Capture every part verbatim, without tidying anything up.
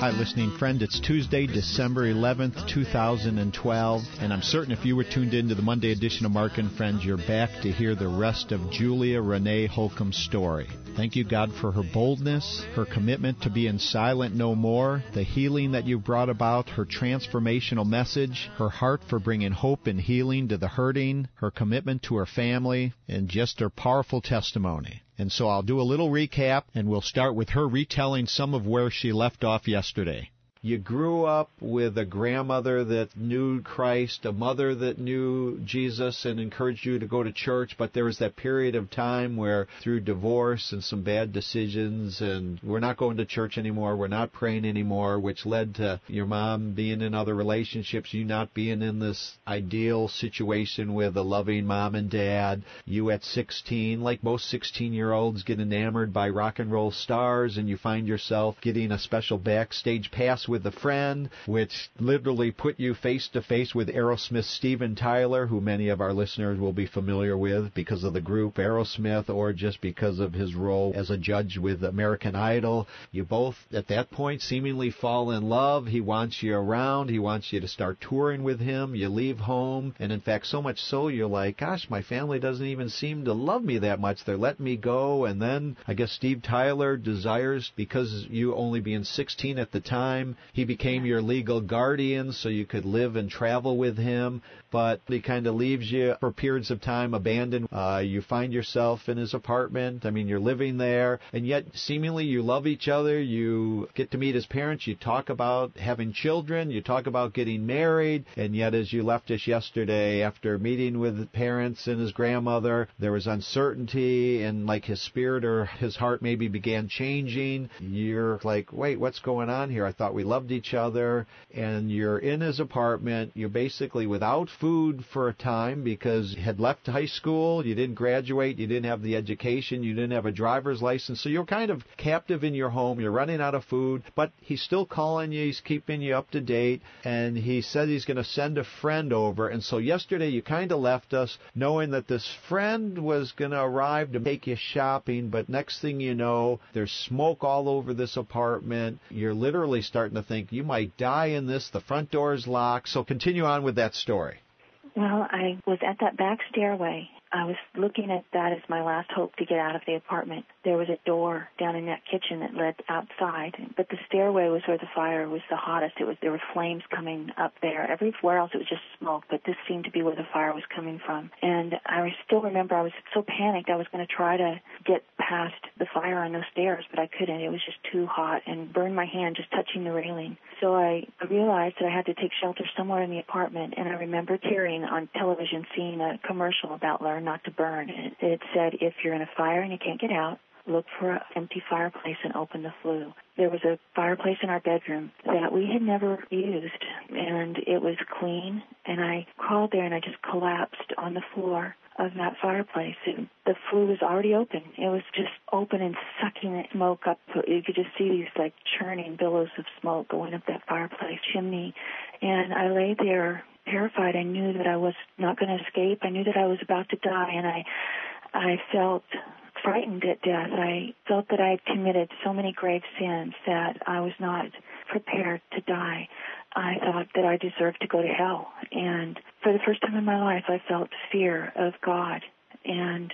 Hi, listening friend. It's Tuesday, December eleventh, two thousand twelve, and I'm certain if you were tuned into the Monday edition of Mark and Friends, you're back to hear the rest of Julia Renee Holcomb's story. Thank you, God, for her boldness, her commitment to being silent no more, the healing that you've brought about, her transformational message, her heart for bringing hope and healing to the hurting, her commitment to her family, and just her powerful testimony. And so I'll do a little recap, and we'll start with her retelling some of where she left off yesterday. You grew up with a grandmother that knew Christ, a mother that knew Jesus and encouraged you to go to church, but there was that period of time where through divorce and some bad decisions, and we're not going to church anymore, we're not praying anymore, which led to your mom being in other relationships, you not being in this ideal situation with a loving mom and dad. You at sixteen, like most sixteen-year-olds, get enamored by rock and roll stars, and you find yourself getting a special backstage pass with a friend, which literally put you face to face with Aerosmith's Steven Tyler, who many of our listeners will be familiar with because of the group Aerosmith or just because of his role as a judge with American Idol. You both, at that point, seemingly fall in love. He wants you around. He wants you to start touring with him. You leave home, and in fact, so much so, you're like, gosh, my family doesn't even seem to love me that much. They're letting me go. And then I guess Steve Tyler desires, because you only being sixteen at the time, he became your legal guardian so you could live and travel with him, but he kind of leaves you for periods of time abandoned. Uh, you find yourself in his apartment. I mean, you're living there, and yet seemingly you love each other. You get to meet his parents. You talk about having children. You talk about getting married, and yet as you left us yesterday, after meeting with the parents and his grandmother, there was uncertainty, and like his spirit or his heart maybe began changing. You're like, wait, what's going on here? I thought we loved each other, and you're in his apartment. You're basically without food for a time because you had left high school, you didn't graduate, you didn't have the education, you didn't have a driver's license, so you're kind of captive in your home. You're running out of food, but he's still calling you, he's keeping you up to date, and he said he's going to send a friend over. And so yesterday you kind of left us knowing that this friend was going to arrive to take you shopping, but next thing you know, there's smoke all over this apartment. You're literally starting to think you might die in this. The front door is locked. So continue on with that story. Well, I was at that back stairway. I was looking at that as my last hope to get out of the apartment. There was a door down in that kitchen that led outside, but the stairway was where the fire was the hottest. It was there were flames coming up there. Everywhere else it was just smoke, but this seemed to be where the fire was coming from. And I still remember I was so panicked I was going to try to get past the fire on those stairs, but I couldn't. It was just too hot and burned my hand just touching the railing. So I realized that I had to take shelter somewhere in the apartment, and I remember hearing on television, seeing a commercial about Learn Not to Burn. And it said, if you're in a fire and you can't get out, look for an empty fireplace and open the flue. There was a fireplace in our bedroom that we had never used, and it was clean, and I crawled there and I just collapsed on the floor of that fireplace. And the flue was already open. It was just open and sucking the smoke up. You could just see these like churning billows of smoke going up that fireplace chimney. And I lay there terrified. I knew that I was not going to escape. I knew that I was about to die, and I, I felt frightened at death. I felt that I had committed so many grave sins that I was not prepared to die. I thought that I deserved to go to hell. And for the first time in my life, I felt fear of God. And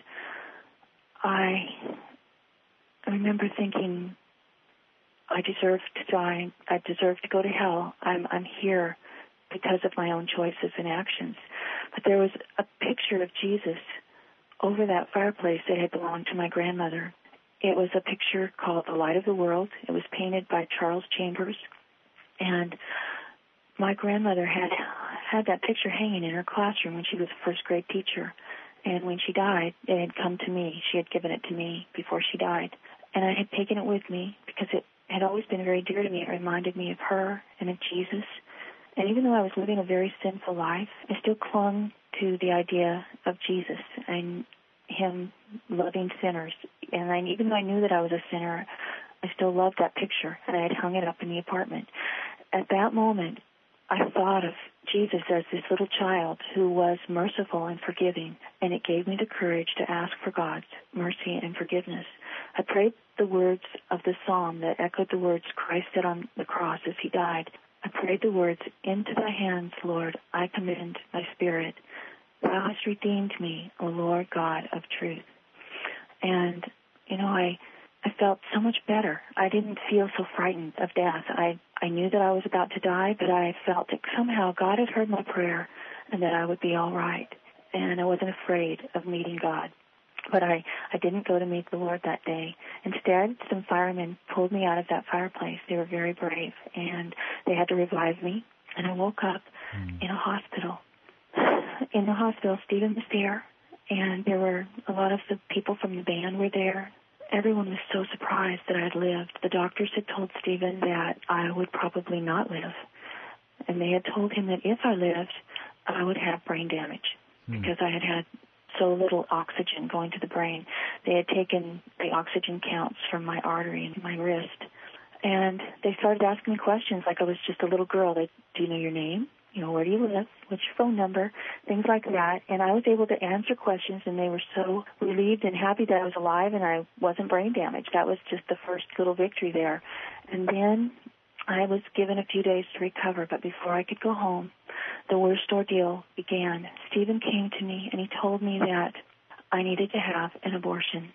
I remember thinking, I deserve to die. I deserve to go to hell. I'm, I'm here because of my own choices and actions. But there was a picture of Jesus over that fireplace that had belonged to my grandmother. It was a picture called The Light of the World. It was painted by Charles Chambers. And my grandmother had had that picture hanging in her classroom when she was a first grade teacher. And when she died, it had come to me. She had given it to me before she died. And I had taken it with me because it had always been very dear to me. It reminded me of her and of Jesus. And even though I was living a very sinful life, I still clung to the idea of Jesus and him loving sinners. And I, even though I knew that I was a sinner, I still loved that picture, and I had hung it up in the apartment. At that moment, I thought of Jesus as this little child who was merciful and forgiving, and it gave me the courage to ask for God's mercy and forgiveness. I prayed the words of the psalm that echoed the words Christ said on the cross as he died. I prayed the words, "Into thy hands, Lord, I commend my spirit. Thou hast redeemed me, O Lord God of truth." And, you know, I I felt so much better. I didn't feel so frightened of death. I, I knew that I was about to die, but I felt that somehow God had heard my prayer and that I would be all right. And I wasn't afraid of meeting God. But I, I didn't go to meet the Lord that day. Instead, some firemen pulled me out of that fireplace. They were very brave, and they had to revive me. And I woke up mm. in a hospital. In the hospital, Stephen was there, and there were a lot of the people from the band were there. Everyone was so surprised that I had lived. The doctors had told Stephen that I would probably not live. And they had told him that if I lived, I would have brain damage mm. because I had had so little oxygen going to the brain. They had taken the oxygen counts from my artery and my wrist. And they started asking me questions like I was just a little girl. They, do you know your name? You know, where do you live? What's your phone number? Things like that. And I was able to answer questions, and they were so relieved and happy that I was alive and I wasn't brain damaged. That was just the first little victory there. And then I was given a few days to recover, but before I could go home, the worst ordeal began. Stephen came to me, and he told me that I needed to have an abortion.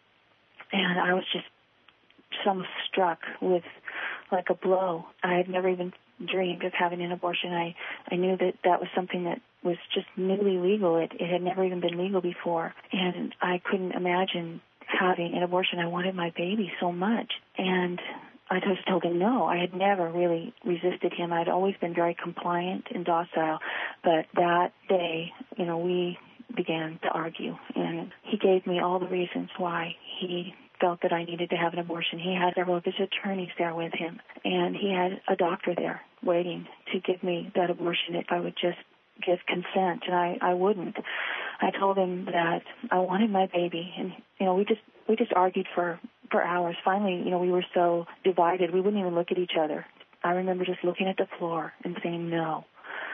And I was just so struck with like a blow. I had never even dreamed of having an abortion. I, I knew that that was something that was just newly legal. It, it had never even been legal before. And I couldn't imagine having an abortion. I wanted my baby so much. And I just told him no. I had never really resisted him. I'd always been very compliant and docile. But that day, you know, we began to argue. And he gave me all the reasons why he felt that I needed to have an abortion. He had several of his attorneys there with him, and he had a doctor there waiting to give me that abortion if I would just give consent, and I, I wouldn't. I told him that I wanted my baby, and, you know, we just we just argued for, for hours. Finally, you know, we were so divided, we wouldn't even look at each other. I remember just looking at the floor and saying no.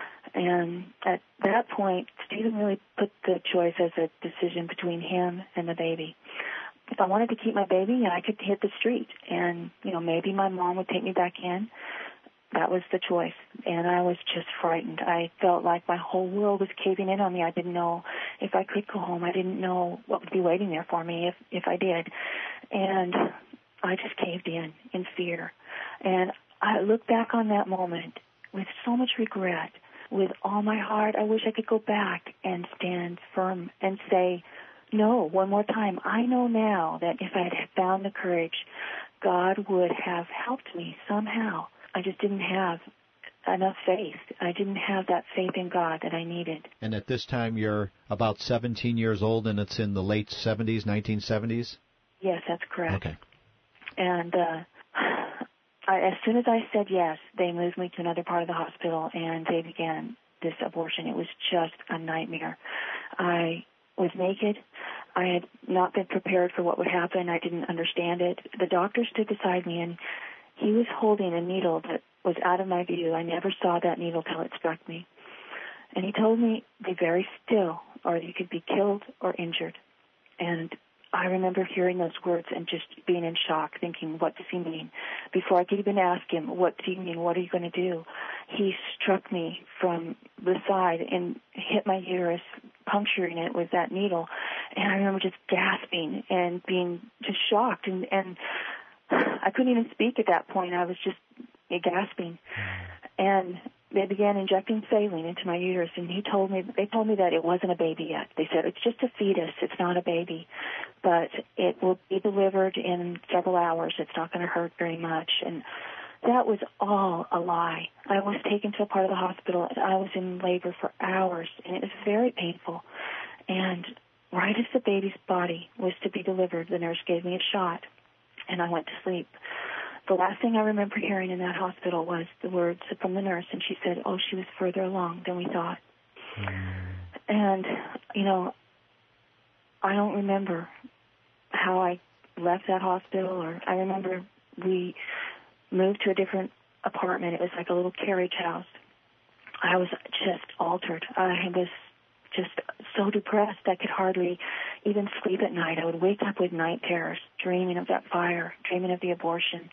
And at that point, Stephen really put the choice as a decision between him and the baby. If I wanted to keep my baby, I could hit the street, and, you know, maybe my mom would take me back in. That was the choice, and I was just frightened. I felt like my whole world was caving in on me. I didn't know if I could go home. I didn't know what would be waiting there for me if, if I did. And I just caved in in fear. And I look back on that moment with so much regret. With all my heart, I wish I could go back and stand firm and say, no, one more time. I know now that if I had found the courage, God would have helped me somehow. I just didn't have enough faith. I didn't have that faith in God that I needed. And at this time, you're about seventeen years old, and it's in the late seventies, nineteen seventies? Yes, that's correct. Okay. And uh, I, as soon as I said yes, they moved me to another part of the hospital, and they began this abortion. It was just a nightmare. I was naked. I had not been prepared for what would happen. I didn't understand it. The doctor stood beside me, and he was holding a needle that was out of my view. I never saw that needle till it struck me. And he told me, be very still, or you could be killed or injured. And I remember hearing those words and just being in shock, thinking, what does he mean? Before I could even ask him, what do you mean? What are you going to do? He struck me from the side and hit my uterus, puncturing it with that needle. And I remember just gasping and being just shocked. And, and I couldn't even speak at that point. I was just gasping. And they began injecting saline into my uterus, and he told me, they told me that it wasn't a baby yet. They said, it's just a fetus. It's not a baby. But it will be delivered in several hours. It's not going to hurt very much. And that was all a lie. I was taken to a part of the hospital, and I was in labor for hours, and it was very painful. And right as the baby's body was to be delivered, the nurse gave me a shot, and I went to sleep. The last thing I remember hearing in that hospital was the words from the nurse, and she said, oh, she was further along than we thought. Mm. And, you know, I don't remember how I left that hospital, or I remember we moved to a different apartment. It was like a little carriage house. I was just altered. I was just so depressed I could hardly even sleep at night. I would wake up with night terrors, dreaming of that fire, dreaming of the abortion.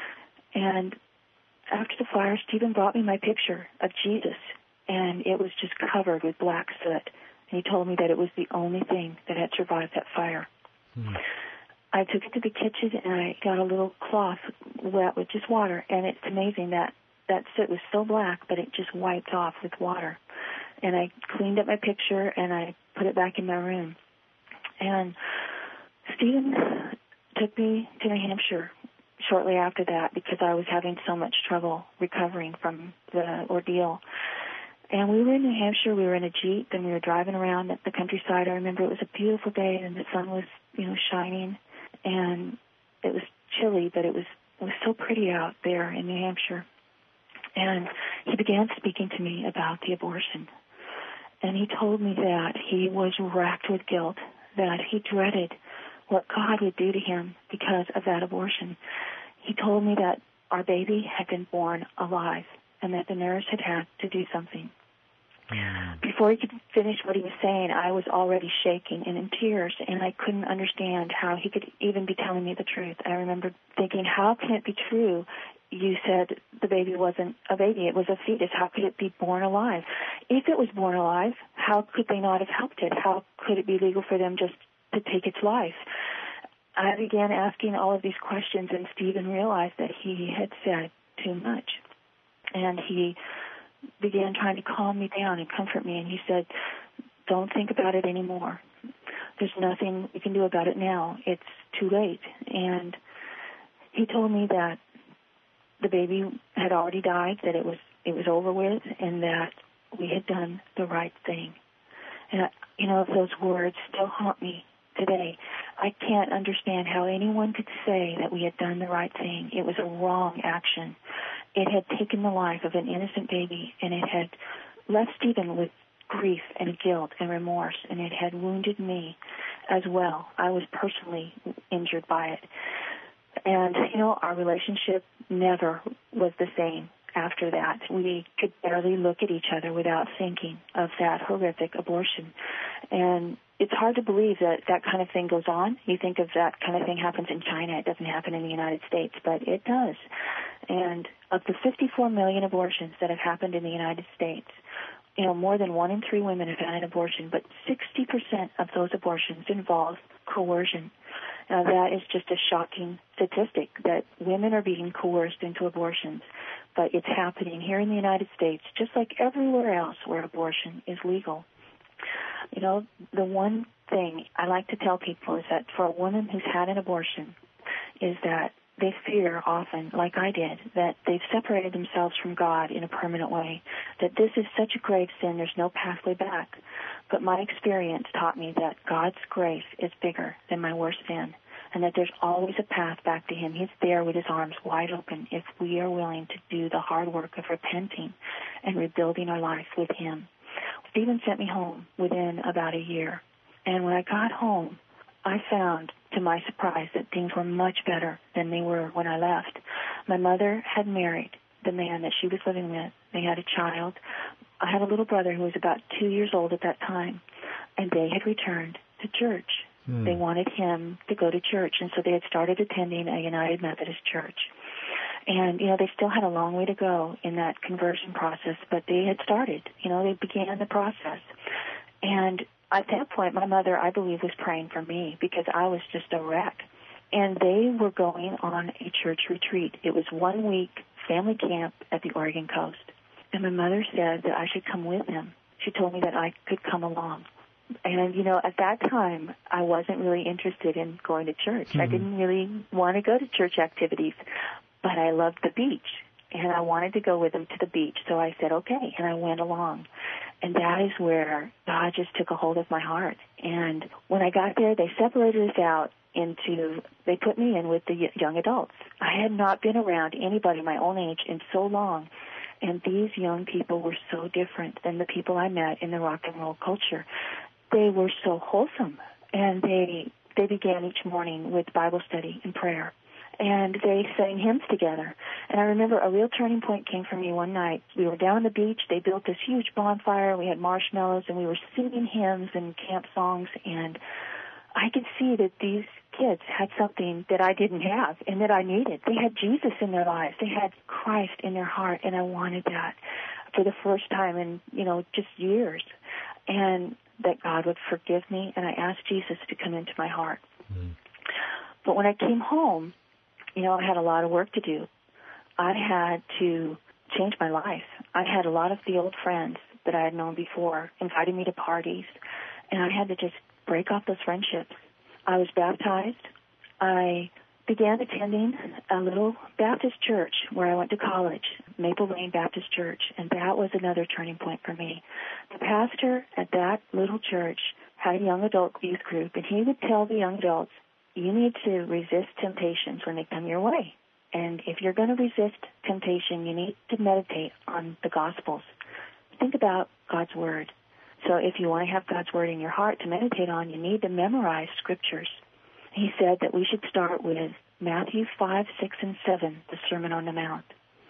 And after the fire, Stephen brought me my picture of Jesus, and it was just covered with black soot. And he told me that it was the only thing that had survived that fire. Hmm. I took it to the kitchen, and I got a little cloth wet with just water, and it's amazing that that soot was so black, but it just wiped off with water. And I cleaned up my picture, and I put it back in my room. And Stephen took me to New Hampshire shortly after that because I was having so much trouble recovering from the ordeal. And we were in New Hampshire. We were in a Jeep, and we were driving around the countryside. I remember it was a beautiful day, and the sun was, you know, shining. And it was chilly, but it was it was so pretty out there in New Hampshire. And he began speaking to me about the abortion. And he told me that he was racked with guilt, that he dreaded what God would do to him because of that abortion. He told me that our baby had been born alive and that the nurse had had to do something. Mm. Before he could finish what he was saying, I was already shaking and in tears, and I couldn't understand how he could even be telling me the truth. I remember thinking, how can it be true? You said the baby wasn't a baby, it was a fetus. How could it be born alive? If it was born alive, how could they not have helped it? How could it be legal for them just to take its life? I began asking all of these questions, and Stephen realized that he had said too much. And he began trying to calm me down and comfort me, and he said, don't think about it anymore. There's nothing you can do about it now. It's too late. And he told me that the baby had already died, that it was it was over with, and that we had done the right thing. And, I, you know, those words still haunt me today. I can't understand how anyone could say that we had done the right thing. It was a wrong action. It had taken the life of an innocent baby, and it had left Stephen with grief and guilt and remorse, and it had wounded me as well. I was personally injured by it. And, you know, our relationship never was the same after that. We could barely look at each other without thinking of that horrific abortion. And it's hard to believe that that kind of thing goes on. You think of that kind of thing happens in China. It doesn't happen in the United States, but it does. And of the fifty-four million abortions that have happened in the United States, you know, more than one in three women have had an abortion, but sixty percent of those abortions involve coercion. Now, that is just a shocking statistic, that women are being coerced into abortions, but it's happening here in the United States, just like everywhere else where abortion is legal. You know, the one thing I like to tell people is that for a woman who's had an abortion is that they fear often, like I did, that they've separated themselves from God in a permanent way, that this is such a grave sin, there's no pathway back. But my experience taught me that God's grace is bigger than my worst sin, and that there's always a path back to Him. He's there with His arms wide open if we are willing to do the hard work of repenting and rebuilding our life with Him. Stephen sent me home within about a year, and when I got home, I found, to my surprise, that things were much better than they were when I left. My mother had married the man that she was living with. They had a child. I had a little brother who was about two years old at that time, and they had returned to church. Hmm. They wanted him to go to church, and so they had started attending a United Methodist church. And, you know, they still had a long way to go in that conversion process, but they had started. You know, they began the process. And at that point, my mother, I believe, was praying for me because I was just a wreck. And they were going on a church retreat. It was one week family camp at the Oregon coast. And my mother said that I should come with them. She told me that I could come along. And, you know, at that time, I wasn't really interested in going to church. Mm-hmm. I didn't really want to go to church activities, but I loved the beach. And I wanted to go with them to the beach. So I said, okay, and I went along. And that is where God just took a hold of my heart. And when I got there, they separated us out into, they put me in with the young adults. I had not been around anybody my own age in so long. And these young people were so different than the people I met in the rock and roll culture. They were so wholesome. And they they began each morning with Bible study and prayer. and they sang hymns together. And I remember a real turning point came for me one night. We were down on the beach. They built this huge bonfire. We had marshmallows, and we were singing hymns and camp songs, and I could see that these kids had something that I didn't have and that I needed. They had Jesus in their lives. They had Christ in their heart, and I wanted that for the first time in, you know, just years. And that God would forgive me, and I asked Jesus to come into my heart. Mm-hmm. But when I came home, you know, I had a lot of work to do. I had to change my life. I had a lot of the old friends that I had known before inviting me to parties, and I had to just break off those friendships. I was baptized. I began attending a little Baptist church where I went to college, Maple Lane Baptist Church, and that was another turning point for me. The pastor at that little church had a young adult youth group, and he would tell the young adults, you need to resist temptations when they come your way. And if you're going to resist temptation, you need to meditate on the Gospels. Think about God's Word. So if you want to have God's Word in your heart to meditate on, you need to memorize Scriptures. He said that we should start with Matthew five, six, and seven, the Sermon on the Mount.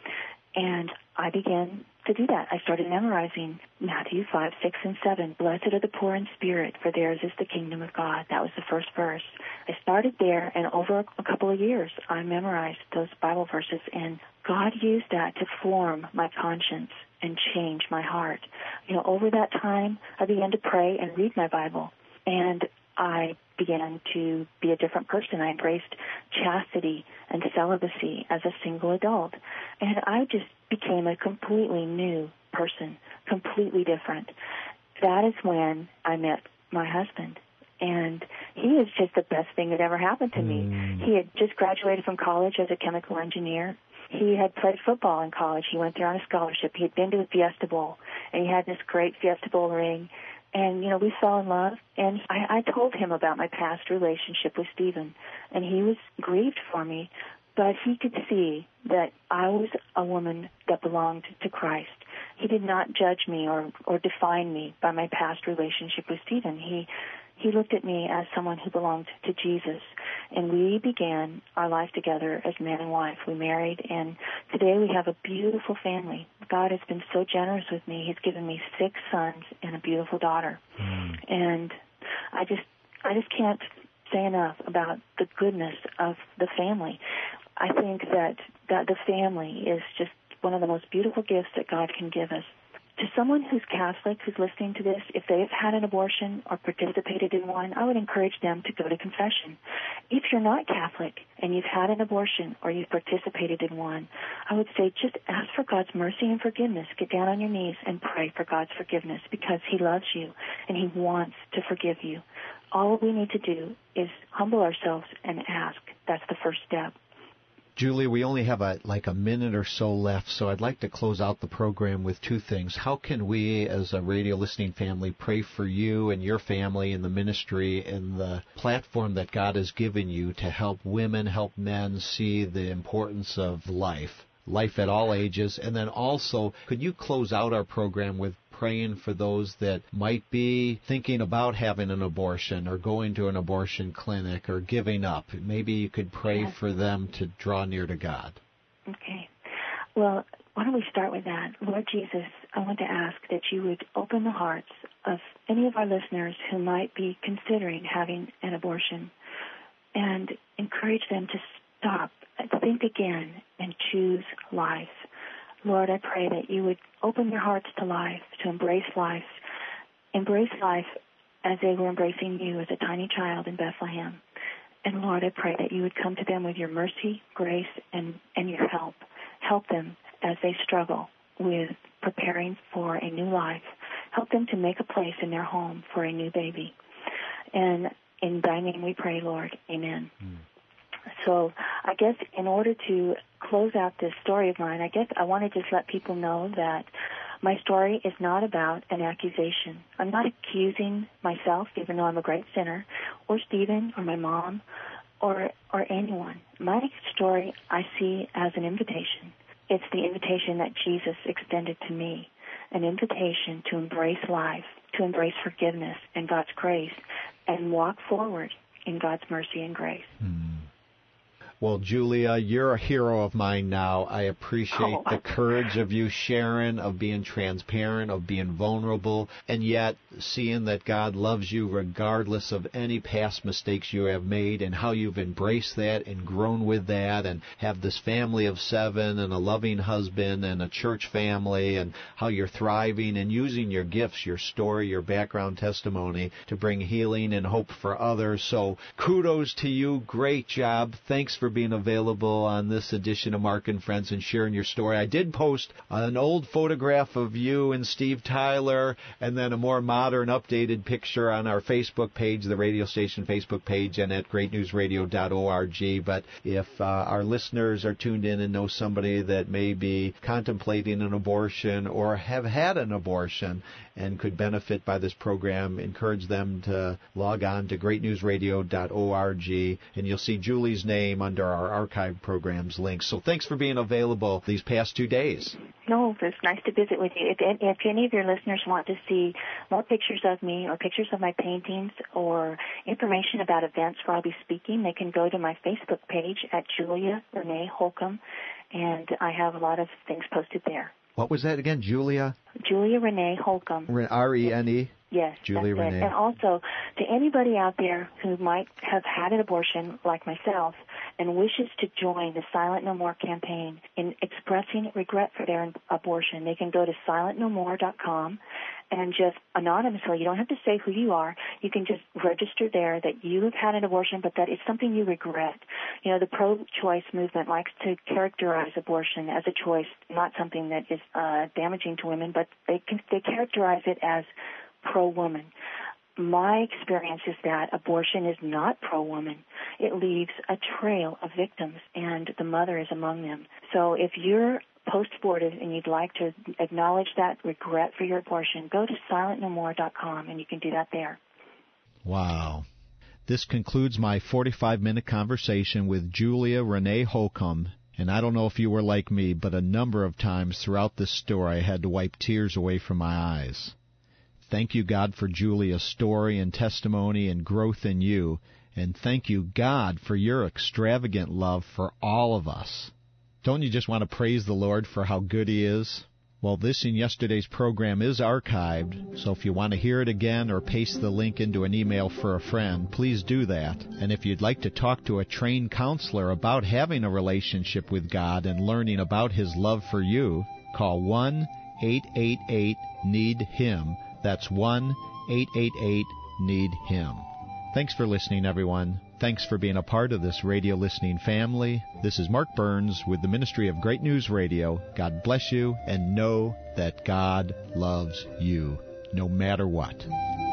And I began to do that. I started memorizing Matthew five, six, and seven. Blessed are the poor in spirit, for theirs is the kingdom of God. That was the first verse. I started there, and over a couple of years, I memorized those Bible verses, and God used that to form my conscience and change my heart. You know, over that time, I began to pray and read my Bible, and I began to be a different person. I embraced chastity and celibacy as a single adult, and I just became a completely new person, completely different. That is when I met my husband, and he is just the best thing that ever happened to me. Mm. He had just graduated from college as a chemical engineer. He had played football in college. He went there on a scholarship. He had been to the Fiesta Bowl, and he had this great Fiesta Bowl ring. And, you know, we fell in love, and I, I told him about my past relationship with Stephen, and he was grieved for me, but he could see that I was a woman that belonged to Christ. He did not judge me or, or define me by my past relationship with Stephen. He he looked at me as someone who belonged to Jesus, and we began our life together as man and wife. We married, and today we have a beautiful family. God has been so generous with me. He's given me six sons and a beautiful daughter. Mm. And I just I just can't say enough about the goodness of the family. I think that, that the family is just one of the most beautiful gifts that God can give us. To someone who's Catholic, who's listening to this, if they've had an abortion or participated in one, I would encourage them to go to confession. If you're not Catholic and you've had an abortion or you've participated in one, I would say just ask for God's mercy and forgiveness. Get down on your knees and pray for God's forgiveness, because He loves you and He wants to forgive you. All we need to do is humble ourselves and ask. That's the first step. Julia, we only have a, like a minute or so left, so I'd like to close out the program with two things. How can we, as a radio listening family, pray for you and your family and the ministry and the platform that God has given you to help women, help men see the importance of life, life at all ages? And then also, could you close out our program with praying for those that might be thinking about having an abortion or going to an abortion clinic or giving up? Maybe you could pray yes. for them to draw near to God. Okay. Well, why don't we start with that? Lord Jesus, I want to ask that you would open the hearts of any of our listeners who might be considering having an abortion and encourage them to stop, think again, and choose life. Lord, I pray that you would open their hearts to life, to embrace life, embrace life as they were embracing you as a tiny child in Bethlehem. And Lord, I pray that you would come to them with your mercy, grace, and, and your help. Help them as they struggle with preparing for a new life. Help them to make a place in their home for a new baby. And in thy name we pray, Lord. Amen. Mm. So I guess in order to close out this story of mine, I guess I want to just let people know that my story is not about an accusation. I'm not accusing myself, even though I'm a great sinner, or Stephen, or my mom, or or anyone. My story I see as an invitation. It's the invitation that Jesus extended to me, an invitation to embrace life, to embrace forgiveness and God's grace, and walk forward in God's mercy and grace. Hmm. Well, Julia, you're a hero of mine now. I appreciate Oh, the courage of you sharing, of being transparent, of being vulnerable, and yet seeing that God loves you regardless of any past mistakes you have made, and how you've embraced that and grown with that, and have this family of seven and a loving husband and a church family, and how you're thriving and using your gifts, your story, your background testimony to bring healing and hope for others. So kudos to you. Great job. Thanks for being available on this edition of Mark and Friends and sharing your story. I did post an old photograph of you and Steve Tyler, and then a more modern, updated picture on our Facebook page, the radio station Facebook page, and at great news radio dot org. But if uh, our listeners are tuned in and know somebody that may be contemplating an abortion or have had an abortion and could benefit by this program, encourage them to log on to great news radio dot org, and you'll see Julie's name under our archive programs link. So thanks for being available these past two days. No, it's nice to visit with you. If, if any of your listeners want to see more pictures of me or pictures of my paintings or information about events where I'll be speaking, they can go to my Facebook page at Julia Renee Holcomb, and I have a lot of things posted there. What was that again, Julia? Julia Renee Holcomb. R E N E? Yes, Julia that's Renee. it. And also, to anybody out there who might have had an abortion like myself and wishes to join the Silent No More campaign in expressing regret for their abortion, they can go to silent no more dot com and just anonymously, you don't have to say who you are, you can just register there that you have had an abortion, but that it's something you regret. You know, the pro-choice movement likes to characterize abortion as a choice, not something that is uh, damaging to women, but they can, they characterize it as pro-woman. My experience is that abortion is not pro-woman. It leaves a trail of victims, and the mother is among them. So if you're post-abortive and you'd like to acknowledge that regret for your abortion, go to silent no more dot com, and you can do that there. Wow. This concludes my forty-five minute conversation with Julia Renee Holcomb. And I don't know if you were like me, but a number of times throughout this story I had to wipe tears away from my eyes. Thank you, God, for Julia's story and testimony and growth in you. And thank you, God, for your extravagant love for all of us. Don't you just want to praise the Lord for how good He is? Well, this in yesterday's program is archived, so if you want to hear it again or paste the link into an email for a friend, please do that. And if you'd like to talk to a trained counselor about having a relationship with God and learning about His love for you, call one eight eight eight need him. That's one eight eight eight need him. Thanks for listening, everyone. Thanks for being a part of this radio listening family. This is Mark Burns with the Ministry of Great News Radio. God bless you, and know that God loves you, no matter what.